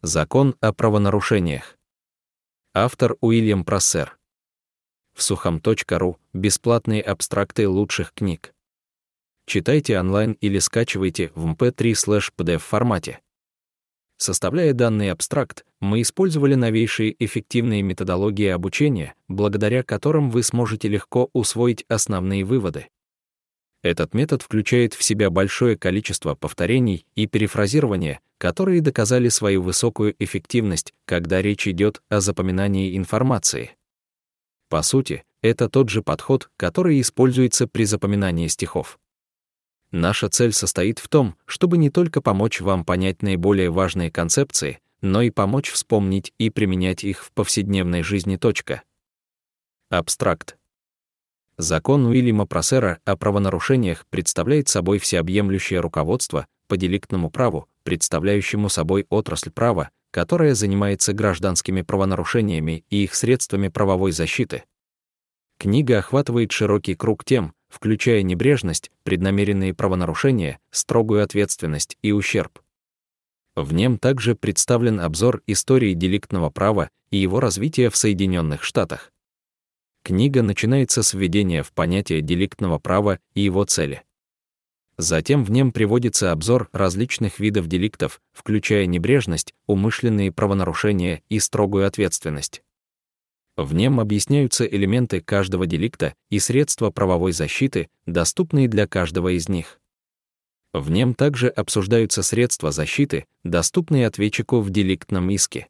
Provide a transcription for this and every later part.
Закон о правонарушениях. Автор Уильям Прассер. В сухом.ру бесплатные абстракты лучших книг. Читайте онлайн или скачивайте в mp3/pdf формате. Составляя данный абстракт, мы использовали новейшие эффективные методологии обучения, благодаря которым вы сможете легко усвоить основные выводы. Этот метод включает в себя большое количество повторений и перефразирования, которые доказали свою высокую эффективность, когда речь идет о запоминании информации. По сути, это тот же подход, который используется при запоминании стихов. Наша цель состоит в том, чтобы не только помочь вам понять наиболее важные концепции, но и помочь вспомнить и применять их в повседневной жизни. Абстракт. Закон Уильяма Прассера о правонарушениях представляет собой всеобъемлющее руководство по деликтному праву, представляющему собой отрасль права, которая занимается гражданскими правонарушениями и их средствами правовой защиты. Книга охватывает широкий круг тем, включая небрежность, преднамеренные правонарушения, строгую ответственность и ущерб. В нем также представлен обзор истории деликтного права и его развития в Соединенных Штатах. Книга начинается с введения в понятие деликтного права и его цели. Затем в нем приводится обзор различных видов деликтов, включая небрежность, умышленные правонарушения и строгую ответственность. В нем объясняются элементы каждого деликта и средства правовой защиты, доступные для каждого из них. В нем также обсуждаются средства защиты, доступные ответчику в деликтном иске.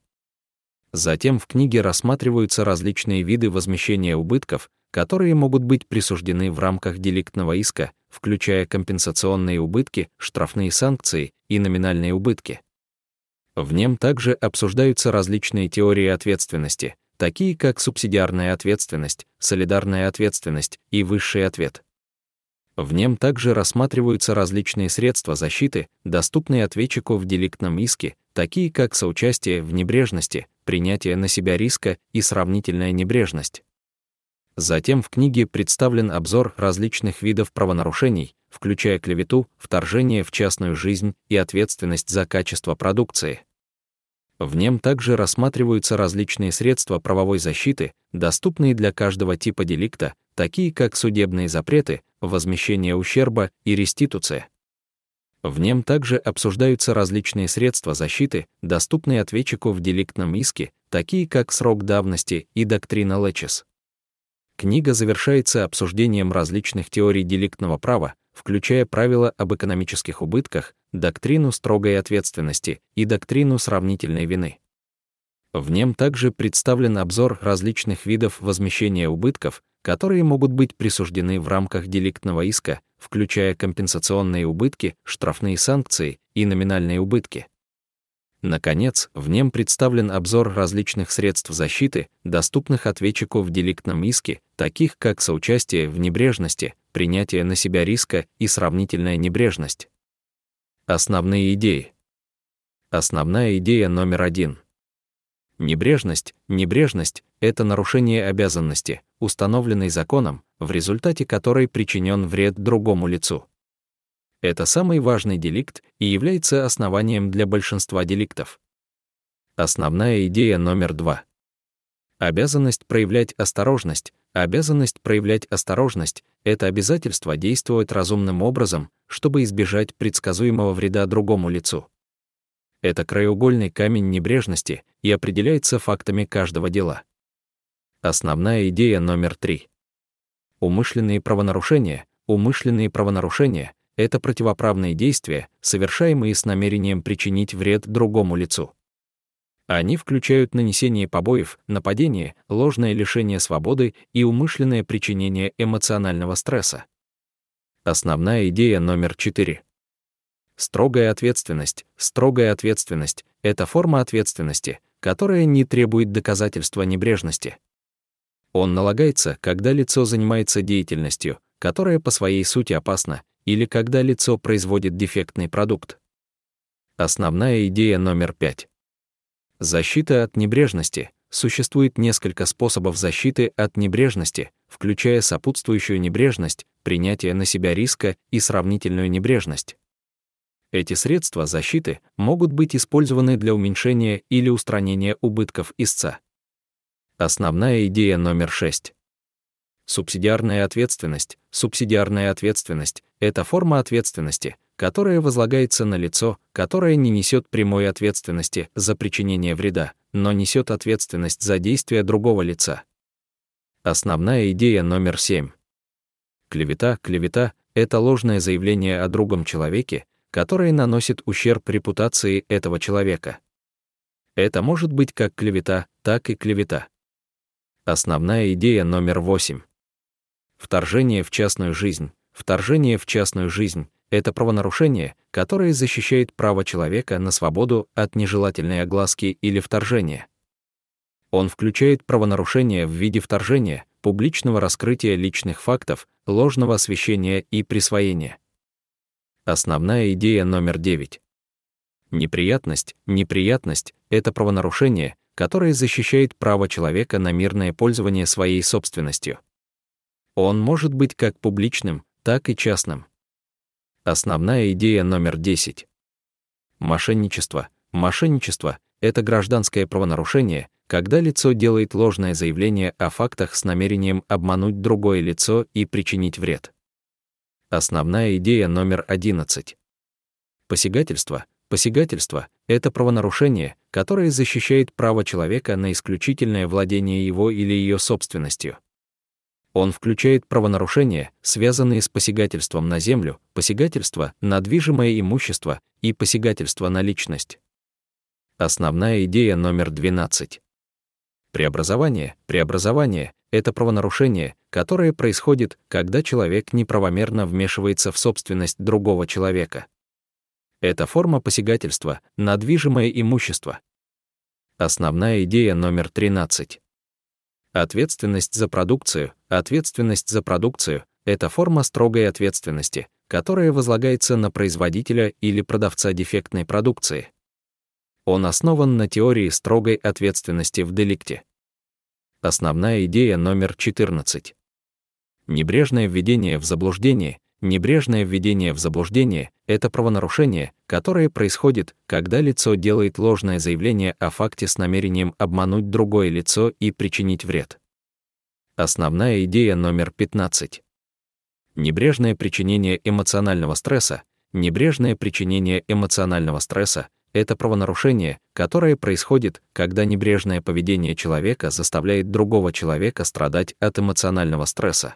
Затем в книге рассматриваются различные виды возмещения убытков, которые могут быть присуждены в рамках деликтного иска, включая компенсационные убытки, штрафные санкции и номинальные убытки. В нем также обсуждаются различные теории ответственности, такие как субсидиарная ответственность, солидарная ответственность и высший ответ. В нем также рассматриваются различные средства защиты, доступные ответчику в деликтном иске, такие как соучастие в небрежности, принятие на себя риска и сравнительная небрежность. Затем в книге представлен обзор различных видов правонарушений, включая клевету, вторжение в частную жизнь и ответственность за качество продукции. В нем также рассматриваются различные средства правовой защиты, доступные для каждого типа деликта, такие как судебные запреты, возмещение ущерба и реституция. В нем также обсуждаются различные средства защиты, доступные ответчику в деликтном иске, такие как срок давности и доктрина Лэчес. Книга завершается обсуждением различных теорий деликтного права, включая правила об экономических убытках, доктрину строгой ответственности и доктрину сравнительной вины. В нем также представлен обзор различных видов возмещения убытков, которые могут быть присуждены в рамках деликтного иска, включая компенсационные убытки, штрафные санкции и номинальные убытки. Наконец, в нем представлен обзор различных средств защиты, доступных ответчику в деликтном иске, таких как соучастие в небрежности, принятие на себя риска и сравнительная небрежность. Основные идеи. Основная идея номер 1. Небрежность. Небрежность — это нарушение обязанности, установленной законом, в результате которой причинен вред другому лицу. Это самый важный деликт и является основанием для большинства деликтов. Основная идея номер 2. Обязанность проявлять осторожность. Обязанность проявлять осторожность — это обязательство действовать разумным образом, чтобы избежать предсказуемого вреда другому лицу. Это краеугольный камень небрежности и определяется фактами каждого дела. Основная идея номер 3. Умышленные правонарушения. Умышленные правонарушения — это противоправные действия, совершаемые с намерением причинить вред другому лицу. Они включают нанесение побоев, нападение, ложное лишение свободы и умышленное причинение эмоционального стресса. Основная идея номер 4. Строгая ответственность. Строгая ответственность — это форма ответственности, которая не требует доказательства небрежности. Он налагается, когда лицо занимается деятельностью, которая по своей сути опасна, или когда лицо производит дефектный продукт. Основная идея номер 5. Защита от небрежности. Существует несколько способов защиты от небрежности, включая сопутствующую небрежность, принятие на себя риска и сравнительную небрежность. Эти средства защиты могут быть использованы для уменьшения или устранения убытков истца. Основная идея номер 6. Субсидиарная ответственность. Субсидиарная ответственность — это форма ответственности, которая возлагается на лицо, которое не несет прямой ответственности за причинение вреда, но несет ответственность за действия другого лица. Основная идея номер 7. Клевета. Клевета — это ложное заявление о другом человеке, которое наносит ущерб репутации этого человека. Это может быть как клевета, так и клевета. Основная идея номер 8. Вторжение в частную жизнь. Вторжение в частную жизнь — это правонарушение, которое защищает право человека на свободу от нежелательной огласки или вторжения. Он включает правонарушения в виде вторжения, публичного раскрытия личных фактов, ложного освещения и присвоения. Основная идея номер 9. Неприятность. Неприятность — это правонарушение, которое защищает право человека на мирное пользование своей собственностью. Он может быть как публичным, так и частным. Основная идея номер 10. Мошенничество. Мошенничество — это гражданское правонарушение, когда лицо делает ложное заявление о фактах с намерением обмануть другое лицо и причинить вред. Основная идея номер 11. Посягательство. Посягательство — это правонарушение, которое защищает право человека на исключительное владение его или ее собственностью. Он включает правонарушения, связанные с посягательством на землю, посягательство на движимое имущество и посягательство на личность. Основная идея номер 12. Преобразование. Преобразование — это правонарушение, которое происходит, когда человек неправомерно вмешивается в собственность другого человека. Это форма посягательства на движимое имущество. Основная идея номер 13. Ответственность за продукцию. Ответственность за продукцию — это форма строгой ответственности, которая возлагается на производителя или продавца дефектной продукции. Он основан на теории строгой ответственности в деликте. Основная идея номер 14. Небрежное введение в заблуждение. Небрежное введение в заблуждение — это правонарушение, которое происходит, когда лицо делает ложное заявление о факте с намерением обмануть другое лицо и причинить вред. Основная идея номер 15. Небрежное причинение эмоционального стресса. Небрежное причинение эмоционального стресса — это правонарушение, которое происходит, когда небрежное поведение человека заставляет другого человека страдать от эмоционального стресса.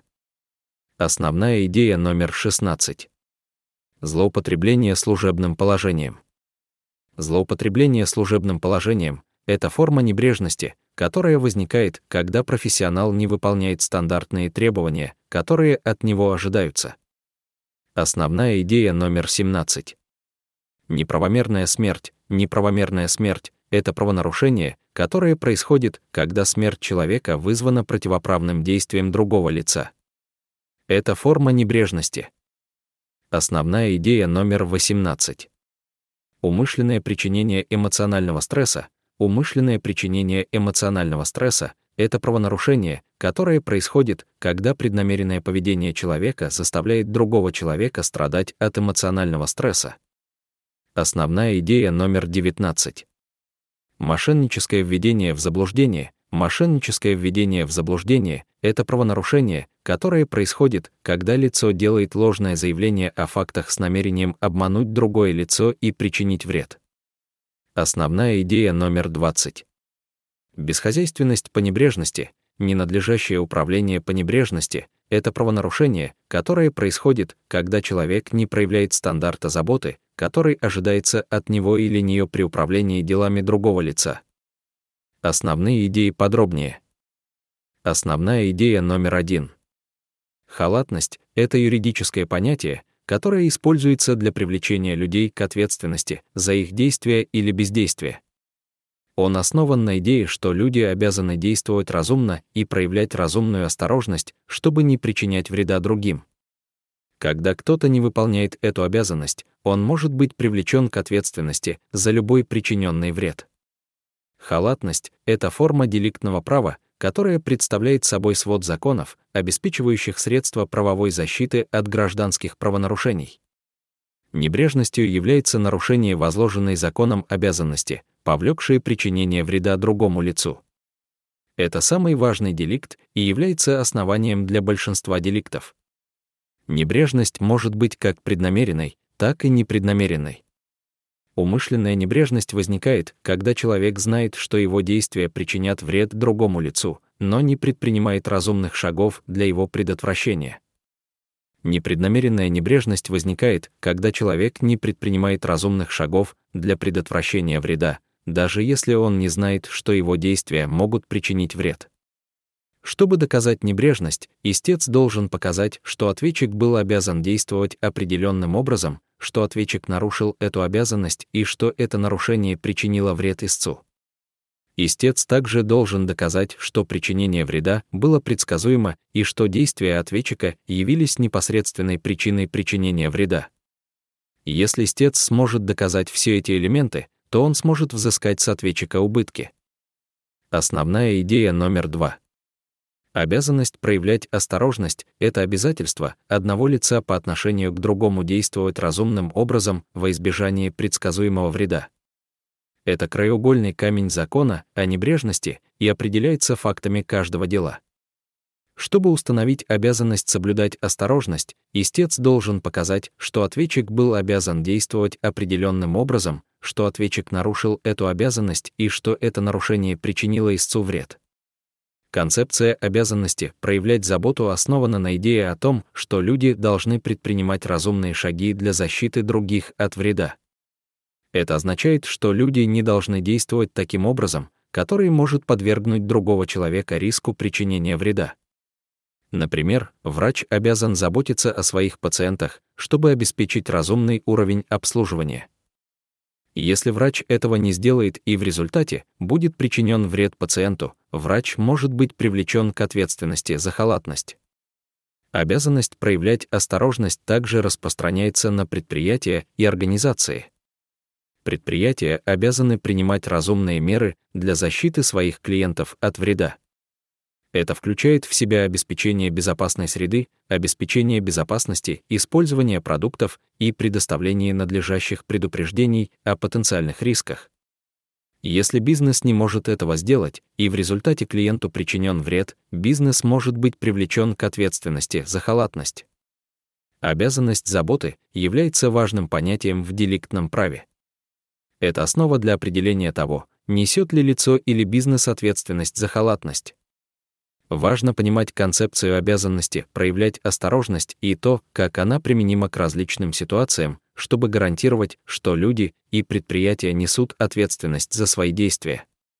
Основная идея номер 16. Злоупотребление служебным положением. Злоупотребление служебным положением — это форма небрежности, которая возникает, когда профессионал не выполняет стандартные требования, которые от него ожидаются. Основная идея номер 17. Неправомерная смерть. Неправомерная смерть — это правонарушение, которое происходит, когда смерть человека вызвана противоправным действием другого лица. Это форма небрежности. Основная идея номер 18. Умышленное причинение эмоционального стресса. Умышленное причинение эмоционального стресса — это правонарушение, которое происходит, когда преднамеренное поведение человека заставляет другого человека страдать от эмоционального стресса. Основная идея номер 19. Мошенническое введение в заблуждение. Мошенническое введение в заблуждение — это правонарушение, которое происходит, когда лицо делает ложное заявление о фактах с намерением обмануть другое лицо и причинить вред. Основная идея номер 20. Бесхозяйственность по небрежности. Ненадлежащее управление по небрежности — это правонарушение, которое происходит, когда человек не проявляет стандарта заботы, который ожидается от него или нее при управлении делами другого лица. Основные идеи подробнее. Основная идея номер 1. Халатность — это юридическое понятие, которое используется для привлечения людей к ответственности за их действия или бездействие. Он основан на идее, что люди обязаны действовать разумно и проявлять разумную осторожность, чтобы не причинять вреда другим. Когда кто-то не выполняет эту обязанность, он может быть привлечен к ответственности за любой причиненный вред. Халатность — это форма деликтного права, которая представляет собой свод законов, обеспечивающих средства правовой защиты от гражданских правонарушений. Небрежностью является нарушение возложенной законом обязанности, повлекшее причинение вреда другому лицу. Это самый важный деликт и является основанием для большинства деликтов. Небрежность может быть как преднамеренной, так и непреднамеренной. Умышленная небрежность возникает, когда человек знает, что его действия причинят вред другому лицу, но не предпринимает разумных шагов для его предотвращения. Непреднамеренная небрежность возникает, когда человек не предпринимает разумных шагов для предотвращения вреда, даже если он не знает, что его действия могут причинить вред. Чтобы доказать небрежность, истец должен показать, что ответчик был обязан действовать определенным образом, что ответчик нарушил эту обязанность и что это нарушение причинило вред истцу. Истец также должен доказать, что причинение вреда было предсказуемо и что действия ответчика явились непосредственной причиной причинения вреда. Если истец сможет доказать все эти элементы, то он сможет взыскать с ответчика убытки. Основная идея номер 2. Обязанность проявлять осторожность — это обязательство одного лица по отношению к другому действовать разумным образом во избежание предсказуемого вреда. Это краеугольный камень закона о небрежности и определяется фактами каждого дела. Чтобы установить обязанность соблюдать осторожность, истец должен показать, что ответчик был обязан действовать определенным образом, что ответчик нарушил эту обязанность и что это нарушение причинило истцу вред. Концепция обязанности проявлять заботу основана на идее о том, что люди должны предпринимать разумные шаги для защиты других от вреда. Это означает, что люди не должны действовать таким образом, который может подвергнуть другого человека риску причинения вреда. Например, врач обязан заботиться о своих пациентах, чтобы обеспечить разумный уровень обслуживания. Если врач этого не сделает и в результате будет причинен вред пациенту, врач может быть привлечен к ответственности за халатность. Обязанность проявлять осторожность также распространяется на предприятия и организации. Предприятия обязаны принимать разумные меры для защиты своих клиентов от вреда. Это включает в себя обеспечение безопасной среды, обеспечение безопасности, использование продуктов и предоставление надлежащих предупреждений о потенциальных рисках. Если бизнес не может этого сделать, и в результате клиенту причинен вред, бизнес может быть привлечен к ответственности за халатность. Обязанность заботы является важным понятием в деликтном праве. Это основа для определения того, несет ли лицо или бизнес ответственность за халатность. Важно понимать концепцию обязанности проявлять осторожность и то, как она применима к различным ситуациям, чтобы гарантировать, что люди и предприятия несут ответственность за свои действия.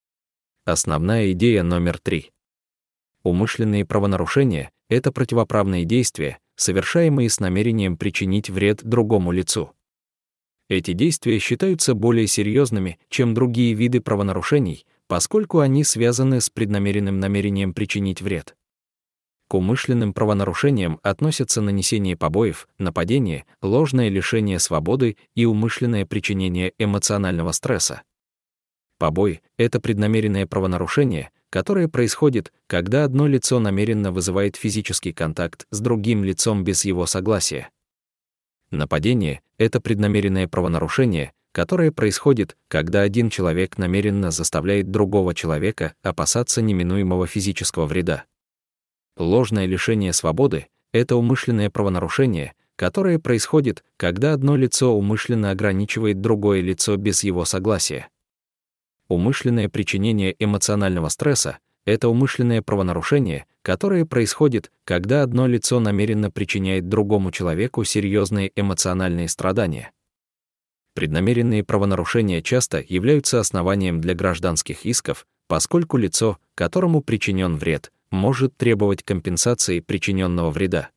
Основная идея номер 3. Умышленные правонарушения — это противоправные действия, совершаемые с намерением причинить вред другому лицу. Эти действия считаются более серьезными, чем другие виды правонарушений, поскольку они связаны с преднамеренным намерением причинить вред. К умышленным правонарушениям относятся нанесение побоев, нападение, ложное лишение свободы и умышленное причинение эмоционального стресса. Побои — это преднамеренное правонарушение, которое происходит, когда одно лицо намеренно вызывает физический контакт с другим лицом без его согласия. Нападение — это преднамеренное правонарушение, которое происходит, когда один человек намеренно заставляет другого человека опасаться неминуемого физического вреда. Ложное лишение свободы — это умышленное правонарушение, которое происходит, когда одно лицо умышленно ограничивает другое лицо без его согласия. Умышленное причинение эмоционального стресса — это умышленное правонарушение, которое происходит, когда одно лицо намеренно причиняет другому человеку серьезные эмоциональные страдания. Преднамеренные правонарушения часто являются основанием для гражданских исков, поскольку лицо, которому причинен вред, может требовать компенсации причиненного вреда.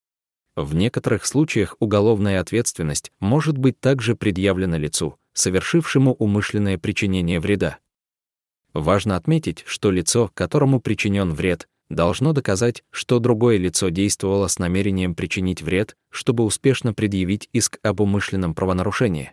В некоторых случаях уголовная ответственность может быть также предъявлена лицу, совершившему умышленное причинение вреда. Важно отметить, что лицо, которому причинен вред, должно доказать, что другое лицо действовало с намерением причинить вред, чтобы успешно предъявить иск об умышленном правонарушении.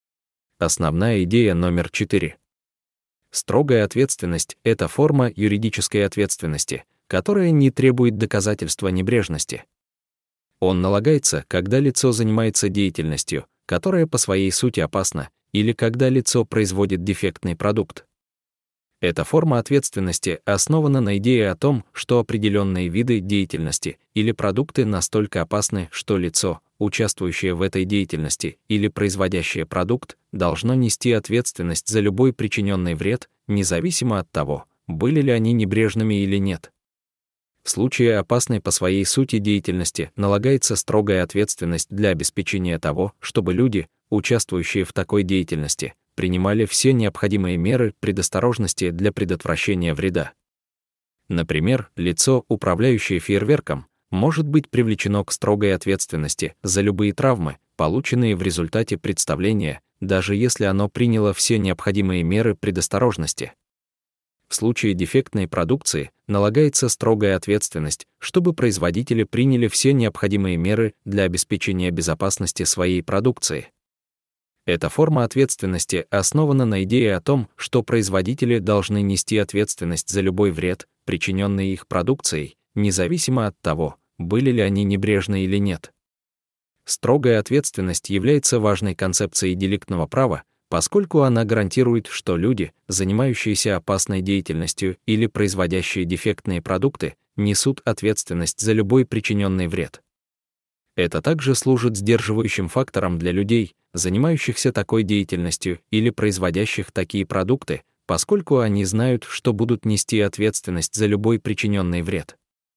Основная идея номер 4. Строгая ответственность — это форма юридической ответственности, которая не требует доказательства небрежности. Он налагается, когда лицо занимается деятельностью, которое по своей сути опасно, или когда лицо производит дефектный продукт. Эта форма ответственности основана на идее о том, что определенные виды деятельности или продукты настолько опасны, что лицо, участвующее в этой деятельности или производящее продукт, должно нести ответственность за любой причиненный вред, независимо от того, были ли они небрежными или нет. В случае опасной по своей сути деятельности налагается строгая ответственность для обеспечения того, чтобы люди, участвующие в такой деятельности, принимали все необходимые меры предосторожности для предотвращения вреда. Например, лицо, управляющее фейерверком, может быть привлечено к строгой ответственности за любые травмы, полученные в результате представления, даже если оно приняло все необходимые меры предосторожности. В случае дефектной продукции налагается строгая ответственность, чтобы производители приняли все необходимые меры для обеспечения безопасности своей продукции. Эта форма ответственности основана на идее о том, что производители должны нести ответственность за любой вред, причиненный их продукцией, независимо от того, были ли они небрежны или нет. Строгая ответственность является важной концепцией деликтного права, поскольку она гарантирует, что люди, занимающиеся опасной деятельностью или производящие дефектные продукты, несут ответственность за любой причиненный вред. Это также служит сдерживающим фактором для людей, занимающихся такой деятельностью или производящих такие продукты, поскольку они знают, что будут нести ответственность за любой причиненный вред.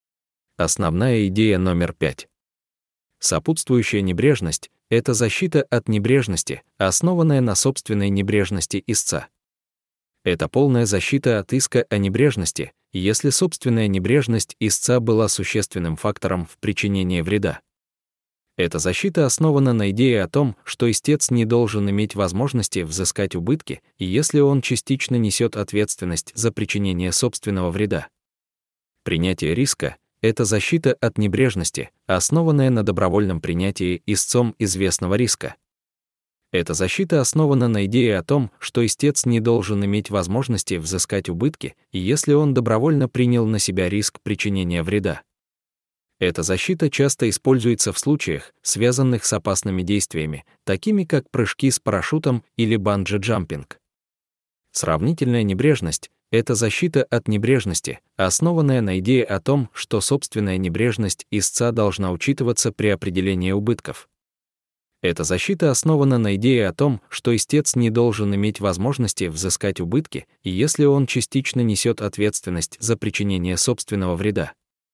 Основная идея номер 5. Сопутствующая небрежность — это защита от небрежности, основанная на собственной небрежности истца. Это полная защита от иска о небрежности, если собственная небрежность истца была существенным фактором в причинении вреда. Эта защита основана на идее о том, что истец не должен иметь возможности взыскать убытки, если он частично несет ответственность за причинение собственного вреда. Принятие риска — это защита от небрежности, основанная на добровольном принятии истцом известного риска. Эта защита основана на идее о том, что истец не должен иметь возможности взыскать убытки, если он добровольно принял на себя риск причинения вреда. Эта защита часто используется в случаях, связанных с опасными действиями, такими как прыжки с парашютом или банджи-джампинг. Сравнительная небрежность — это защита от небрежности, основанная на идее о том, что собственная небрежность истца должна учитываться при определении убытков. Эта защита основана на идее о том, что истец не должен иметь возможности взыскать убытки, если он частично несет ответственность за причинение собственного вреда.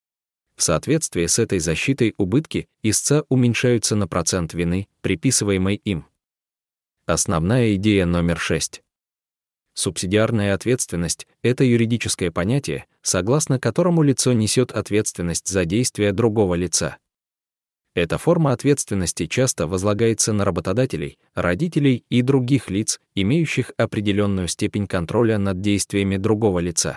В соответствии с этой защитой убытки истца уменьшаются на процент вины, приписываемой им. Основная идея номер 6. Субсидиарная ответственность — это юридическое понятие, согласно которому лицо несет ответственность за действия другого лица. Эта форма ответственности часто возлагается на работодателей, родителей и других лиц, имеющих определенную степень контроля над действиями другого лица.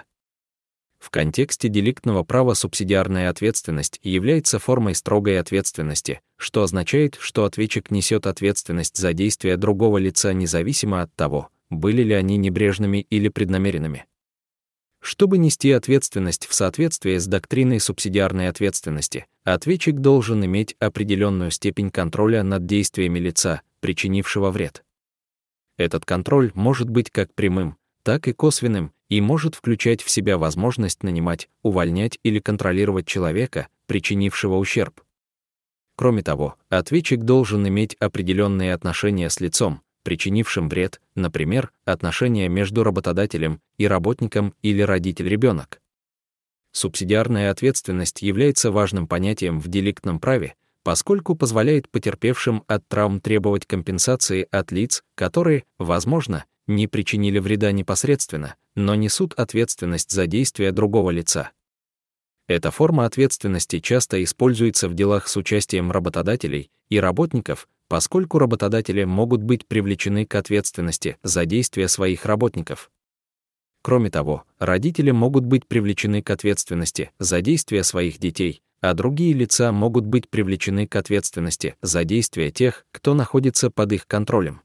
В контексте деликтного права субсидиарная ответственность является формой строгой ответственности, что означает, что ответчик несет ответственность за действия другого лица независимо от того, были ли они небрежными или преднамеренными. Чтобы нести ответственность в соответствии с доктриной субсидиарной ответственности, ответчик должен иметь определенную степень контроля над действиями лица, причинившего вред. Этот контроль может быть как прямым, так и косвенным, и может включать в себя возможность нанимать, увольнять или контролировать человека, причинившего ущерб. Кроме того, ответчик должен иметь определенные отношения с лицом, причинившим вред, например, отношения между работодателем и работником или родитель-ребенок. Субсидиарная ответственность является важным понятием в деликтном праве, поскольку позволяет потерпевшим от травм требовать компенсации от лиц, которые, возможно, не причинили вреда непосредственно, но несут ответственность за действия другого лица. Эта форма ответственности часто используется в делах с участием работодателей и работников, поскольку работодатели могут быть привлечены к ответственности за действия своих работников. Кроме того, родители могут быть привлечены к ответственности за действия своих детей, а другие лица могут быть привлечены к ответственности за действия тех, кто находится под их контролем.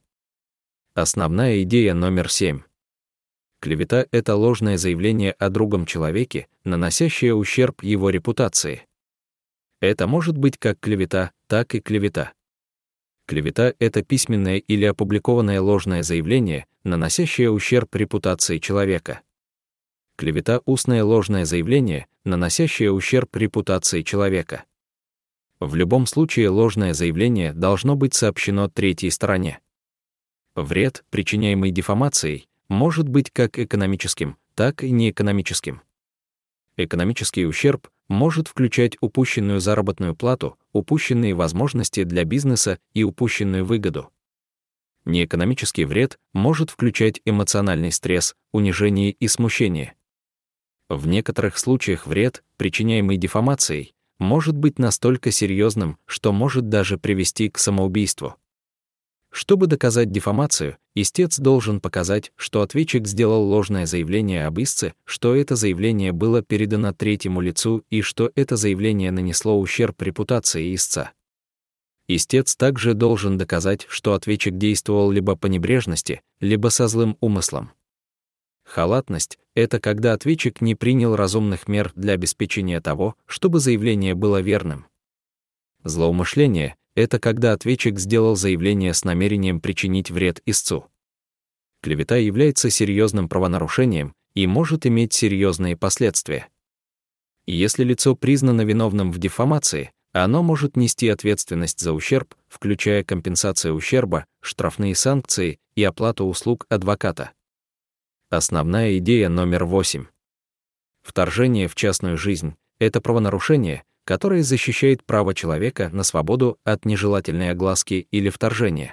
Основная идея номер 7. Клевета — это ложное заявление о другом человеке, наносящее ущерб его репутации. Это может быть как клевета, так и клевета. Клевета — это письменное или опубликованное ложное заявление, наносящее ущерб репутации человека. Клевета — устное ложное заявление, наносящее ущерб репутации человека. В любом случае ложное заявление должно быть сообщено третьей стороне. Вред, причиняемый диффамацией, может быть как экономическим, так и неэкономическим. Экономический ущерб может включать упущенную заработную плату, упущенные возможности для бизнеса и упущенную выгоду. Неэкономический вред может включать эмоциональный стресс, унижение и смущение. В некоторых случаях вред, причиняемый диффамацией, может быть настолько серьезным, что может даже привести к самоубийству. Чтобы доказать диффамацию, истец должен показать, что ответчик сделал ложное заявление об истце, что это заявление было передано третьему лицу и что это заявление нанесло ущерб репутации истца. Истец также должен доказать, что ответчик действовал либо по небрежности, либо со злым умыслом. Халатность — это когда ответчик не принял разумных мер для обеспечения того, чтобы заявление было верным. Злоумышление — это когда ответчик сделал заявление с намерением причинить вред истцу. Клевета является серьезным правонарушением и может иметь серьезные последствия. Если лицо признано виновным в диффамации, оно может нести ответственность за ущерб, включая компенсацию ущерба, штрафные санкции и оплату услуг адвоката. Основная идея номер 8. Вторжение в частную жизнь — это правонарушение, которое защищает право человека на свободу от нежелательной огласки или вторжения.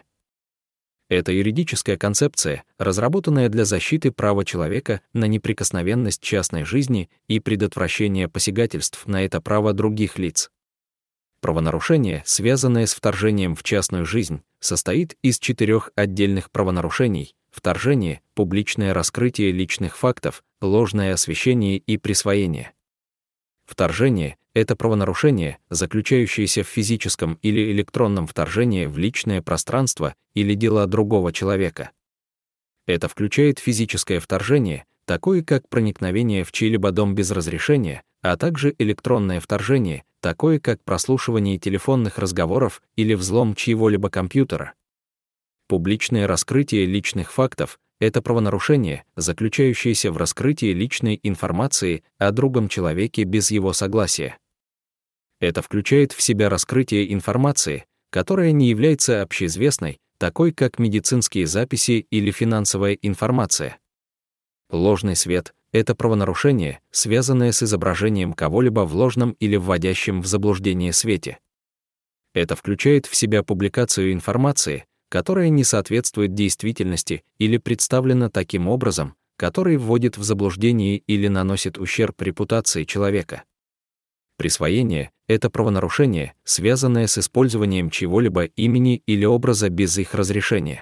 Это юридическая концепция, разработанная для защиты права человека на неприкосновенность частной жизни и предотвращения посягательств на это право других лиц. Правонарушение, связанное с вторжением в частную жизнь, состоит из 4 отдельных правонарушений: вторжение, публичное раскрытие личных фактов, ложное освещение и присвоение. Вторжение — это правонарушение, заключающееся в физическом или электронном вторжении в личное пространство или дела другого человека. Это включает физическое вторжение, такое как проникновение в чей-либо дом без разрешения, а также электронное вторжение, такое как прослушивание телефонных разговоров или взлом чьего-либо компьютера. Публичное раскрытие личных фактов — это правонарушение, заключающееся в раскрытии личной информации о другом человеке без его согласия. Это включает в себя раскрытие информации, которая не является общеизвестной, такой как медицинские записи или финансовая информация. Ложный свет — это правонарушение, связанное с изображением кого-либо в ложном или вводящем в заблуждение свете. Это включает в себя публикацию информации, которая не соответствует действительности или представлена таким образом, который вводит в заблуждение или наносит ущерб репутации человека. Присвоение — это правонарушение, связанное с использованием чьего-либо имени или образа без их разрешения.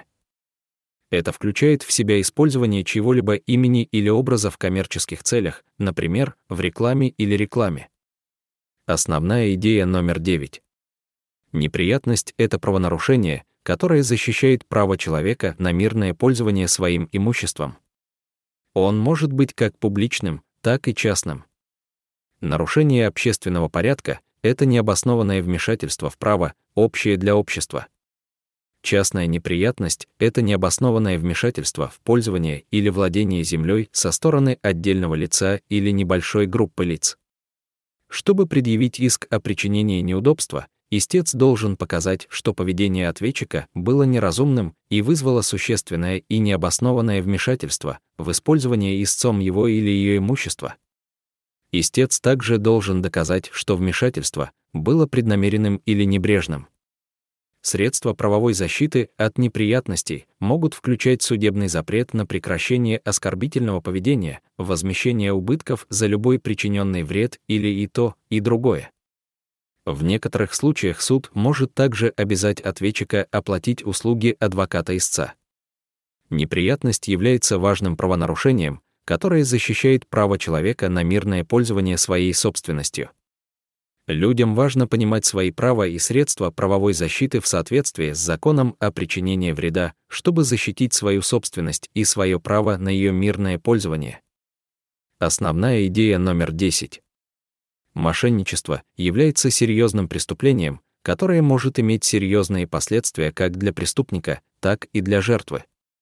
Это включает в себя использование чьего-либо имени или образа в коммерческих целях, например, в рекламе или рекламе. Основная идея номер 9. Неприятность — это правонарушение, которое защищает право человека на мирное пользование своим имуществом. Он может быть как публичным, так и частным. Нарушение общественного порядка — это необоснованное вмешательство в право, общее для общества. Частная неприятность — это необоснованное вмешательство в пользование или владение землей со стороны отдельного лица или небольшой группы лиц. Чтобы предъявить иск о причинении неудобства, истец должен показать, что поведение ответчика было неразумным и вызвало существенное и необоснованное вмешательство в использование истцом его или ее имущества. Истец также должен доказать, что вмешательство было преднамеренным или небрежным. Средства правовой защиты от неприятностей могут включать судебный запрет на прекращение оскорбительного поведения, возмещение убытков за любой причиненный вред или и то, и другое. В некоторых случаях суд может также обязать ответчика оплатить услуги адвоката-истца. Неприятность является важным правонарушением, которое защищает право человека на мирное пользование своей собственностью. Людям важно понимать свои права и средства правовой защиты в соответствии с законом о причинении вреда, чтобы защитить свою собственность и свое право на ее мирное пользование. Основная идея номер 10. Мошенничество является серьезным преступлением, которое может иметь серьезные последствия как для преступника, так и для жертвы.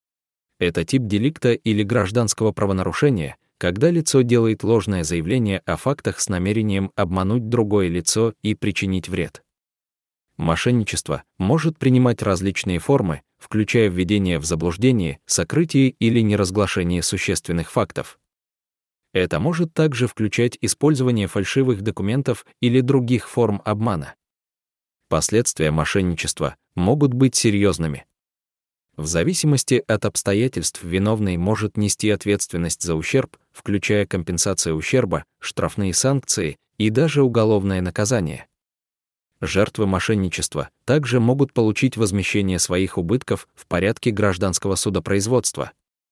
Это тип деликта или гражданского правонарушения, когда лицо делает ложное заявление о фактах с намерением обмануть другое лицо и причинить вред. Мошенничество может принимать различные формы, включая введение в заблуждение, сокрытие или неразглашение существенных фактов. Это может также включать использование фальшивых документов или других форм обмана. Последствия мошенничества могут быть серьезными. В зависимости от обстоятельств виновный может нести ответственность за ущерб, включая компенсацию ущерба, штрафные санкции и даже уголовное наказание. Жертвы мошенничества также могут получить возмещение своих убытков в порядке гражданского судопроизводства.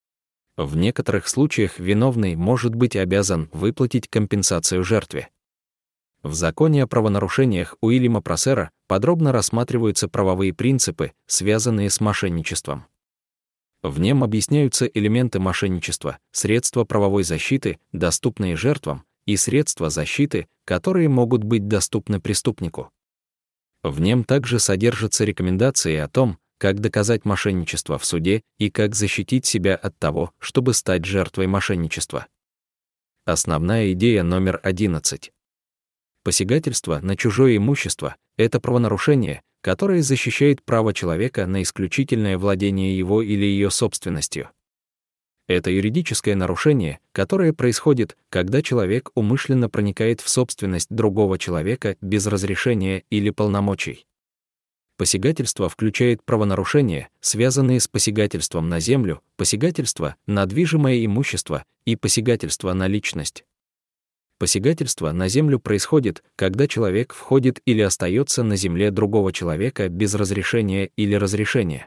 В некоторых случаях виновный может быть обязан выплатить компенсацию жертве. В законе о правонарушениях Уильяма Просера подробно рассматриваются правовые принципы, связанные с мошенничеством. В нем объясняются элементы мошенничества, средства правовой защиты, доступные жертвам, и средства защиты, которые могут быть доступны преступнику. В нем также содержатся рекомендации о том, как доказать мошенничество в суде и как защитить себя от того, чтобы стать жертвой мошенничества. Основная идея номер 11. Посягательство на чужое имущество — это правонарушение, которое защищает право человека на исключительное владение его или ее собственностью. Это юридическое нарушение, которое происходит, когда человек умышленно проникает в собственность другого человека без разрешения или полномочий. Посягательство включает правонарушения, связанные с посягательством на землю, посягательство на движимое имущество и посягательство на личность. Посягательство на землю происходит, когда человек входит или остается на земле другого человека без разрешения или разрешения.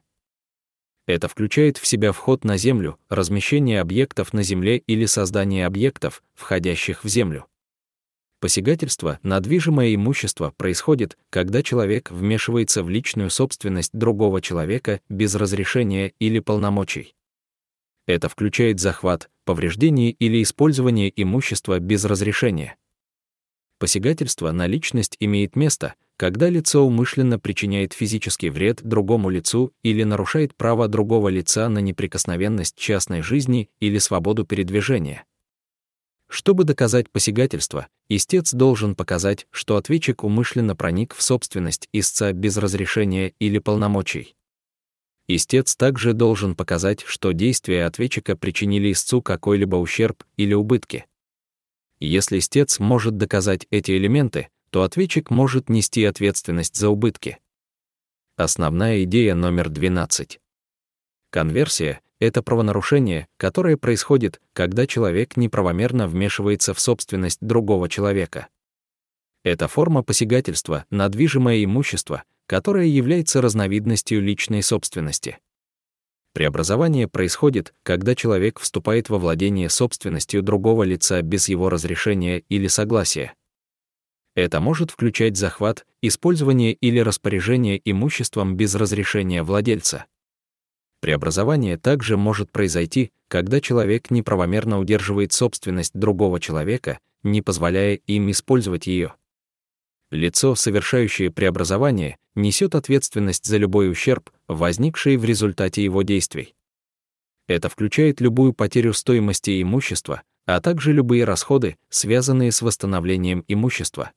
Это включает в себя вход на землю, размещение объектов на земле или создание объектов, входящих в землю. Посягательство на движимое имущество происходит, когда человек вмешивается в личную собственность другого человека без разрешения или полномочий. Это включает захват, повреждение или использование имущества без разрешения. Посягательство на личность имеет место, когда лицо умышленно причиняет физический вред другому лицу или нарушает право другого лица на неприкосновенность частной жизни или свободу передвижения. Чтобы доказать посягательство, истец должен показать, что ответчик умышленно проник в собственность истца без разрешения или полномочий. Истец также должен показать, что действия ответчика причинили истцу какой-либо ущерб или убытки. Если истец может доказать эти элементы, то ответчик может нести ответственность за убытки. Основная идея номер 12. Конверсия — это правонарушение, которое происходит, когда человек неправомерно вмешивается в собственность другого человека. Это форма посягательства на движимое имущество, которое является разновидностью личной собственности. Преобразование происходит, когда человек вступает во владение собственностью другого лица без его разрешения или согласия. Это может включать захват, использование или распоряжение имуществом без разрешения владельца. Преобразование также может произойти, когда человек неправомерно удерживает собственность другого человека, не позволяя им использовать ее. Лицо, совершающее преобразование, несет ответственность за любой ущерб, возникший в результате его действий. Это включает любую потерю стоимости имущества, а также любые расходы, связанные с восстановлением имущества.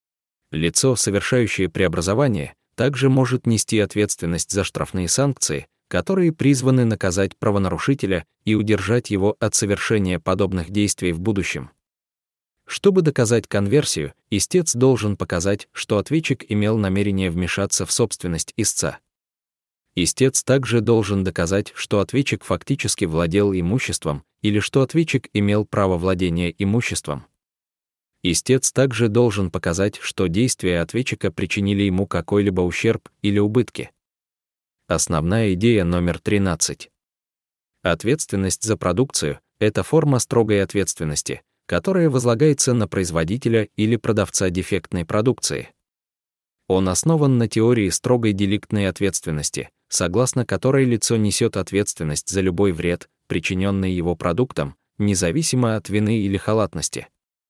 Лицо, совершающее преобразование, также может нести ответственность за штрафные санкции, которые призваны наказать правонарушителя и удержать его от совершения подобных действий в будущем. Чтобы доказать конверсию, истец должен показать, что ответчик имел намерение вмешаться в собственность истца. Истец также должен доказать, что ответчик фактически владел имуществом или что ответчик имел право владения имуществом. Истец также должен показать, что действия ответчика причинили ему какой-либо ущерб или убытки. Основная идея номер 13. Ответственность за продукцию — это форма строгой ответственности, которая возлагается на производителя или продавца дефектной продукции. Он основан на теории строгой деликтной ответственности, согласно которой лицо несет ответственность за любой вред, причиненный его продуктом, независимо от вины или халатности.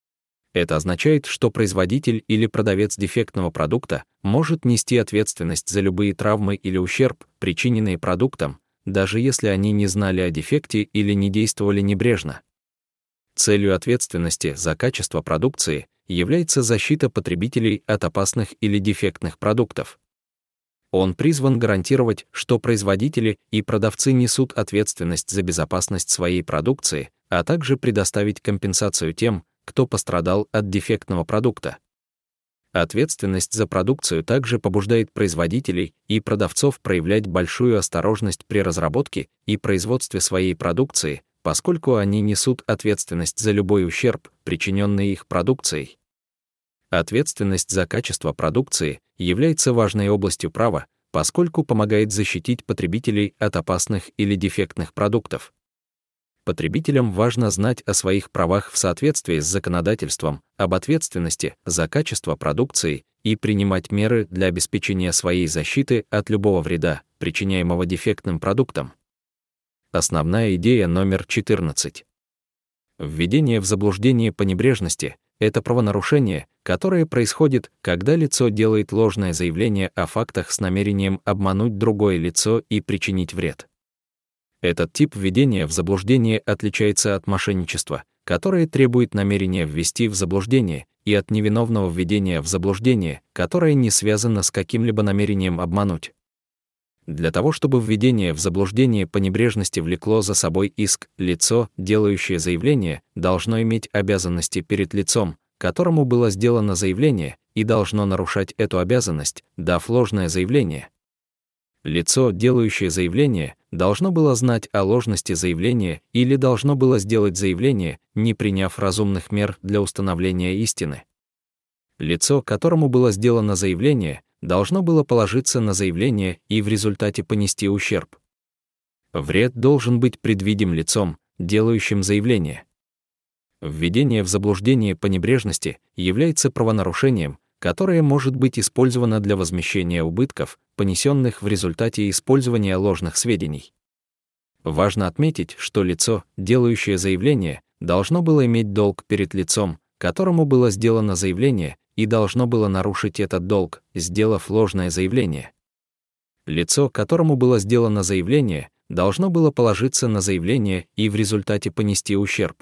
Это означает, что производитель или продавец дефектного продукта может нести ответственность за любые травмы или ущерб, причиненные продуктом, даже если они не знали о дефекте или не действовали небрежно. Целью ответственности за качество продукции является защита потребителей от опасных или дефектных продуктов. Он призван гарантировать, что производители и продавцы несут ответственность за безопасность своей продукции, а также предоставить компенсацию тем, кто пострадал от дефектного продукта. Ответственность за продукцию также побуждает производителей и продавцов проявлять большую осторожность при разработке и производстве своей продукции, поскольку они несут ответственность за любой ущерб, причиненный их продукцией. Ответственность за качество продукции является важной областью права, поскольку помогает защитить потребителей от опасных или дефектных продуктов. Потребителям важно знать о своих правах в соответствии с законодательством об ответственности за качество продукции и принимать меры для обеспечения своей защиты от любого вреда, причиняемого дефектным продуктом. Основная идея номер 14. Введение в заблуждение по небрежности — это правонарушение, которое происходит, когда лицо делает ложное заявление о фактах с намерением обмануть другое лицо и причинить вред. Этот тип введения в заблуждение отличается от мошенничества, которое требует намерения ввести в заблуждение, и от невиновного введения в заблуждение, которое не связано с каким-либо намерением обмануть. Для того, чтобы введение в заблуждение по небрежности влекло за собой иск, лицо, делающее заявление, должно иметь обязанности перед лицом, которому было сделано заявление, и должно нарушать эту обязанность, дав ложное заявление. Лицо, делающее заявление, должно было знать о ложности заявления или должно было сделать заявление, не приняв разумных мер для установления истины. Лицо, которому было сделано заявление, должно было положиться на заявление и в результате понести ущерб. Вред должен быть предвидим лицом, делающим заявление. Введение в заблуждение по небрежности является правонарушением, которое может быть использовано для возмещения убытков, понесенных в результате использования ложных сведений. Важно отметить, что лицо, делающее заявление, должно было иметь долг перед лицом, которому было сделано заявление, и должно было нарушить этот долг, сделав ложное заявление. Лицо, которому было сделано заявление, должно было положиться на заявление и в результате понести ущерб.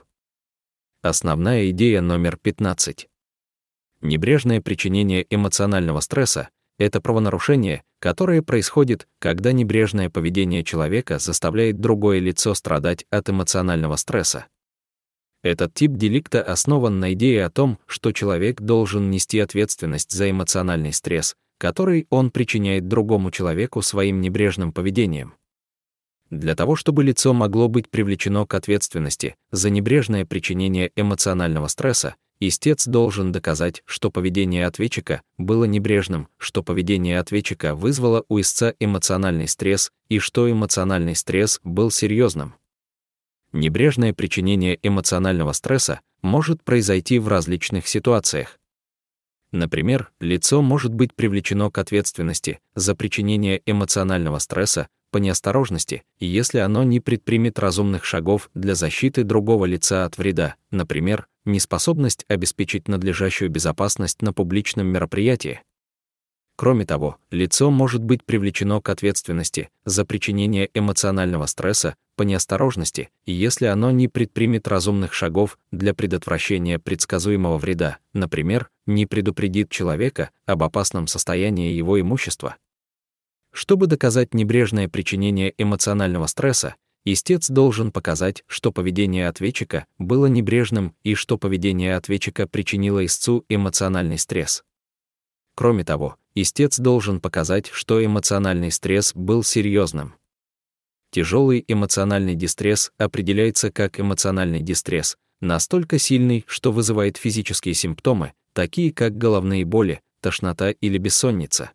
Основная идея номер 15. Небрежное причинение эмоционального стресса — это правонарушение, которое происходит, когда небрежное поведение человека заставляет другое лицо страдать от эмоционального стресса. Этот тип деликта основан на идее о том, что человек должен нести ответственность за эмоциональный стресс, который он причиняет другому человеку своим небрежным поведением. Для того, чтобы лицо могло быть привлечено к ответственности за небрежное причинение эмоционального стресса, истец должен доказать, что поведение ответчика было небрежным, что поведение ответчика вызвало у истца эмоциональный стресс и что эмоциональный стресс был серьезным. Небрежное причинение эмоционального стресса может произойти в различных ситуациях. Например, лицо может быть привлечено к ответственности за причинение эмоционального стресса по неосторожности, если оно не предпримет разумных шагов для защиты другого лица от вреда, например, неспособность обеспечить надлежащую безопасность на публичном мероприятии. Кроме того, лицо может быть привлечено к ответственности за причинение эмоционального стресса по неосторожности, если оно не предпримет разумных шагов для предотвращения предсказуемого вреда, например, не предупредит человека об опасном состоянии его имущества. Чтобы доказать небрежное причинение эмоционального стресса, истец должен показать, что поведение ответчика было небрежным и что поведение ответчика причинило истцу эмоциональный стресс. Кроме того, истец должен показать, что эмоциональный стресс был серьезным. Тяжелый эмоциональный дистресс определяется как эмоциональный дистресс, настолько сильный, что вызывает физические симптомы, такие как головные боли, тошнота или бессонница.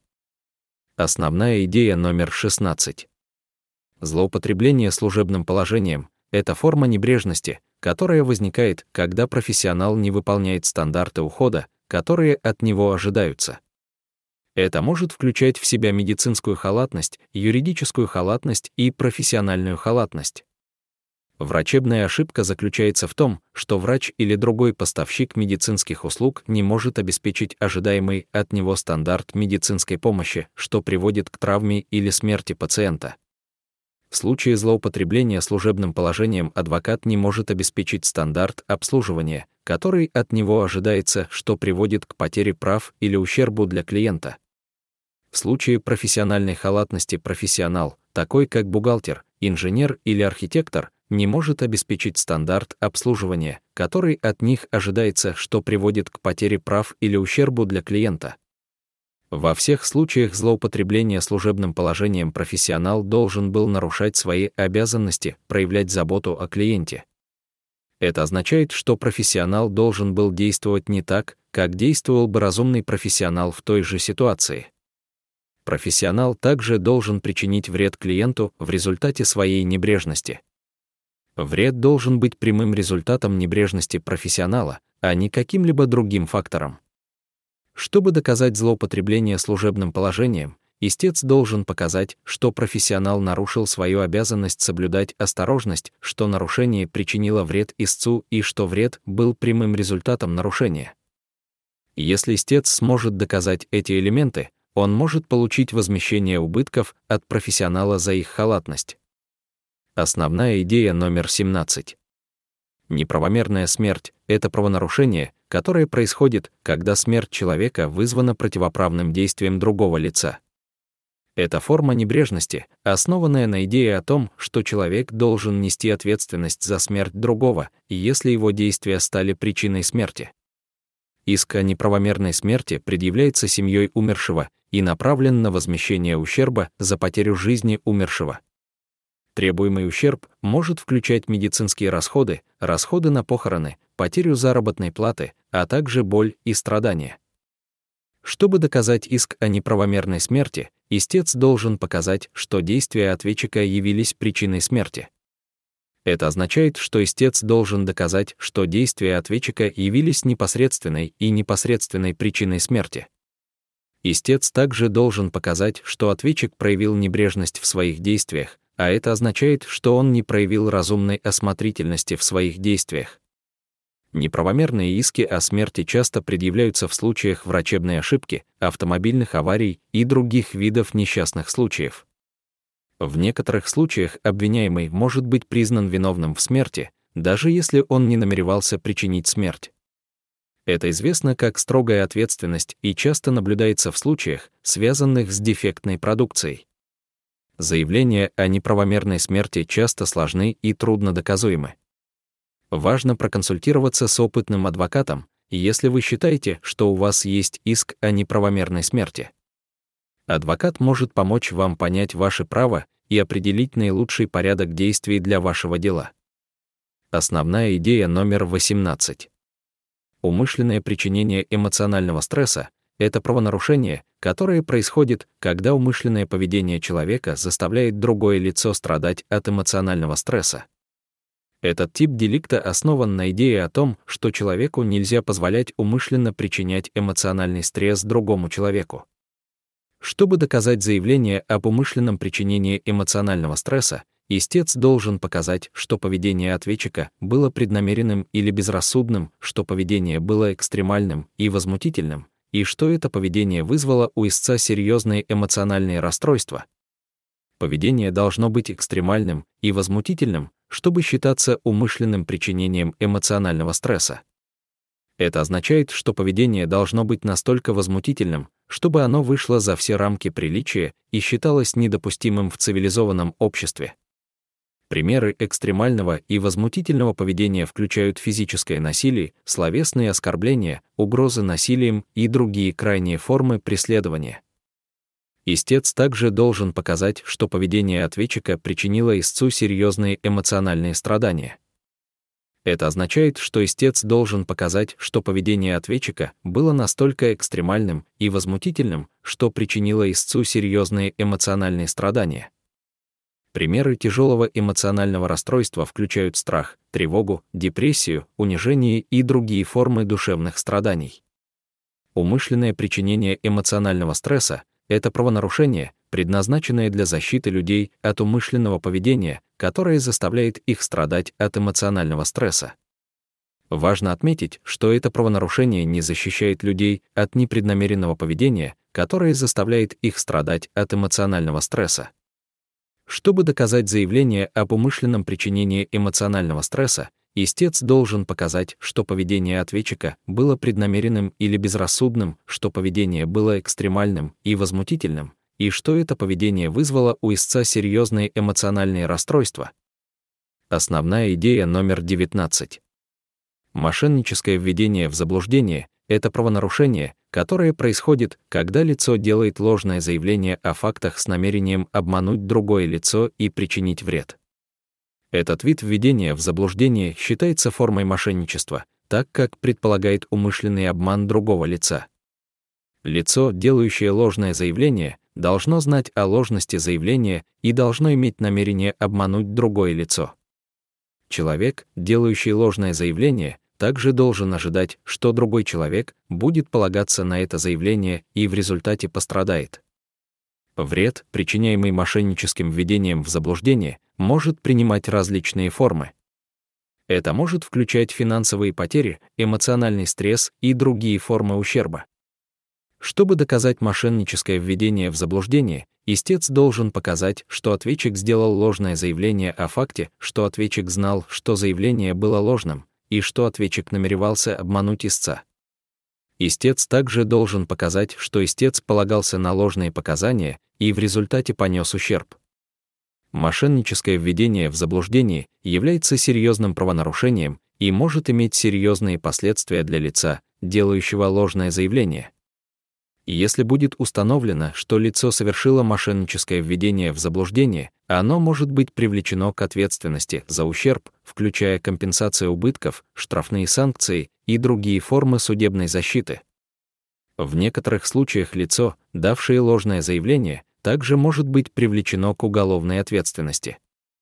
Основная идея номер 16. Злоупотребление служебным положением — это форма небрежности, которая возникает, когда профессионал не выполняет стандарты ухода, которые от него ожидаются. Это может включать в себя медицинскую халатность, юридическую халатность и профессиональную халатность. Врачебная ошибка заключается в том, что врач или другой поставщик медицинских услуг не может обеспечить ожидаемый от него стандарт медицинской помощи, что приводит к травме или смерти пациента. В случае злоупотребления служебным положением адвокат не может обеспечить стандарт обслуживания, который от него ожидается, что приводит к потере прав или ущербу для клиента. В случае профессиональной халатности профессионал, такой как бухгалтер, инженер или архитектор, не может обеспечить стандарт обслуживания, который от них ожидается, что приводит к потере прав или ущербу для клиента. Во всех случаях злоупотребления служебным положением профессионал должен был нарушать свои обязанности, проявлять заботу о клиенте. Это означает, что профессионал должен был действовать не так, как действовал бы разумный профессионал в той же ситуации. Профессионал также должен причинить вред клиенту в результате своей небрежности. Вред должен быть прямым результатом небрежности профессионала, а не каким-либо другим фактором. Чтобы доказать злоупотребление служебным положением, истец должен показать, что профессионал нарушил свою обязанность соблюдать осторожность, что нарушение причинило вред истцу и что вред был прямым результатом нарушения. Если истец сможет доказать эти элементы, он может получить возмещение убытков от профессионала за их халатность. Основная идея номер 17. Неправомерная смерть — это правонарушение, которое происходит, когда смерть человека вызвана противоправным действием другого лица. Это форма небрежности, основанная на идее о том, что человек должен нести ответственность за смерть другого, если его действия стали причиной смерти. Иск о неправомерной смерти предъявляется семьей умершего и направлен на возмещение ущерба за потерю жизни умершего. Требуемый ущерб может включать медицинские расходы, расходы на похороны, потерю заработной платы, а также боль и страдания. Чтобы доказать иск о неправомерной смерти, истец должен показать, что действия ответчика явились причиной смерти. Это означает, что истец должен доказать, что действия ответчика явились непосредственной и непосредственной причиной смерти. Истец также должен показать, что ответчик проявил небрежность в своих действиях, а это означает, что он не проявил разумной осмотрительности в своих действиях. Неправомерные иски о смерти часто предъявляются в случаях врачебной ошибки, автомобильных аварий и других видов несчастных случаев. В некоторых случаях обвиняемый может быть признан виновным в смерти, даже если он не намеревался причинить смерть. Это известно как строгая ответственность и часто наблюдается в случаях, связанных с дефектной продукцией. Заявления о неправомерной смерти часто сложны и трудно доказуемы. Важно проконсультироваться с опытным адвокатом, если вы считаете, что у вас есть иск о неправомерной смерти. Адвокат может помочь вам понять ваше право и определить наилучший порядок действий для вашего дела. Основная идея номер 18. Умышленное причинение эмоционального стресса — это правонарушение, которое происходит, когда умышленное поведение человека заставляет другое лицо страдать от эмоционального стресса. Этот тип деликта основан на идее о том, что человеку нельзя позволять умышленно причинять эмоциональный стресс другому человеку. Чтобы доказать заявление об умышленном причинении эмоционального стресса, истец должен показать, что поведение ответчика было преднамеренным или безрассудным, что поведение было экстремальным и возмутительным, и что это поведение вызвало у истца серьезные эмоциональные расстройства. Поведение должно быть экстремальным и возмутительным, чтобы считаться умышленным причинением эмоционального стресса. Это означает, что поведение должно быть настолько возмутительным, чтобы оно вышло за все рамки приличия и считалось недопустимым в цивилизованном обществе. Примеры экстремального и возмутительного поведения включают физическое насилие, словесные оскорбления, угрозы насилием и другие крайние формы преследования. Истец также должен показать, что поведение ответчика причинило истцу серьезные эмоциональные страдания. Это означает, что истец должен показать, что поведение ответчика было настолько экстремальным и возмутительным, что причинило истцу серьезные эмоциональные страдания. Примеры тяжелого эмоционального расстройства включают страх, тревогу, депрессию, унижение и другие формы душевных страданий. Умышленное причинение эмоционального стресса — это правонарушение, предназначенное для защиты людей от умышленного поведения, которое заставляет их страдать от эмоционального стресса. Важно отметить, что это правонарушение не защищает людей от непреднамеренного поведения, которое заставляет их страдать от эмоционального стресса. Чтобы доказать заявление об умышленном причинении эмоционального стресса, истец должен показать, что поведение ответчика было преднамеренным или безрассудным, что поведение было экстремальным и возмутительным, и что это поведение вызвало у истца серьезные эмоциональные расстройства. Основная идея номер 19. Мошенническое введение в заблуждение — это правонарушение, которое происходит, когда лицо делает ложное заявление о фактах с намерением обмануть другое лицо и причинить вред. Этот вид введения в заблуждение считается формой мошенничества, так как предполагает умышленный обман другого лица. Лицо, делающее ложное заявление, должно знать о ложности заявления и должно иметь намерение обмануть другое лицо. Человек, делающий ложное заявление, также должен ожидать, что другой человек будет полагаться на это заявление и в результате пострадает. Вред, причиняемый мошенническим введением в заблуждение, может принимать различные формы. Это может включать финансовые потери, эмоциональный стресс и другие формы ущерба. Чтобы доказать мошенническое введение в заблуждение, истец должен показать, что ответчик сделал ложное заявление о факте, что ответчик знал, что заявление было ложным, и что ответчик намеревался обмануть истца. Истец также должен показать, что истец полагался на ложные показания и в результате понес ущерб. Мошенническое введение в заблуждение является серьезным правонарушением и может иметь серьезные последствия для лица, делающего ложное заявление. Если будет установлено, что лицо совершило мошенническое введение в заблуждение, оно может быть привлечено к ответственности за ущерб, включая компенсацию убытков, штрафные санкции и другие формы судебной защиты. В некоторых случаях лицо, давшее ложное заявление, также может быть привлечено к уголовной ответственности.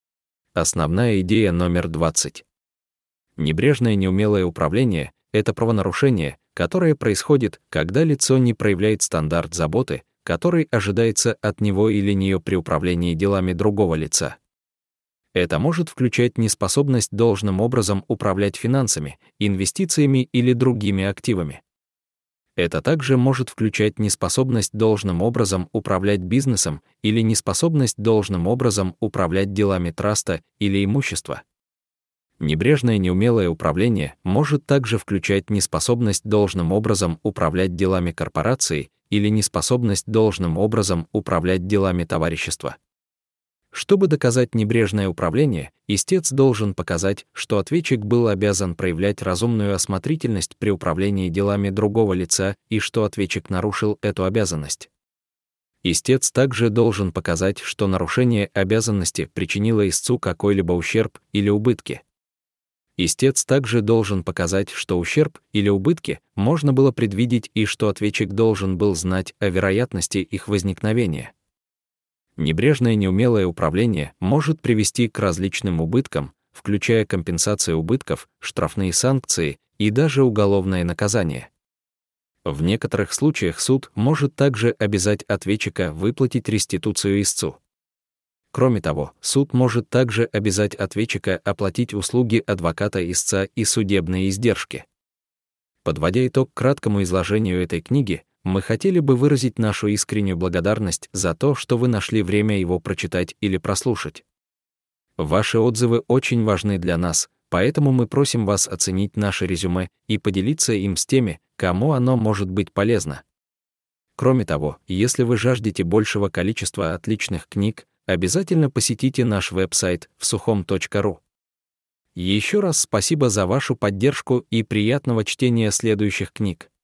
Основная идея номер 20. Небрежное неумелое управление — это правонарушение, которое происходит, когда лицо не проявляет стандарт заботы, который ожидается от него или нее при управлении делами другого лица. Это может включать неспособность должным образом управлять финансами, инвестициями или другими активами. Это также может включать неспособность должным образом управлять бизнесом или неспособность должным образом управлять делами траста или имущества. Небрежное неумелое управление может также включать неспособность должным образом управлять делами корпорации или неспособность должным образом управлять делами товарищества. Чтобы доказать небрежное управление, истец должен показать, что ответчик был обязан проявлять разумную осмотрительность при управлении делами другого лица и что ответчик нарушил эту обязанность. Истец также должен показать, что нарушение обязанности причинило истцу какой-либо ущерб или убытки. Истец также должен показать, что ущерб или убытки можно было предвидеть и что ответчик должен был знать о вероятности их возникновения. Небрежное неумелое управление может привести к различным убыткам, включая компенсацию убытков, штрафные санкции и даже уголовное наказание. В некоторых случаях суд может также обязать ответчика выплатить реституцию истцу. Кроме того, суд может также обязать ответчика оплатить услуги адвоката истца и судебные издержки. Подводя итог краткому изложению этой книги, мы хотели бы выразить нашу искреннюю благодарность за то, что вы нашли время его прочитать или прослушать. Ваши отзывы очень важны для нас, поэтому мы просим вас оценить наше резюме и поделиться им с теми, кому оно может быть полезно. Кроме того, если вы жаждете большего количества отличных книг, обязательно посетите наш веб-сайт vsukhom.ru. Еще раз спасибо за вашу поддержку и приятного чтения следующих книг.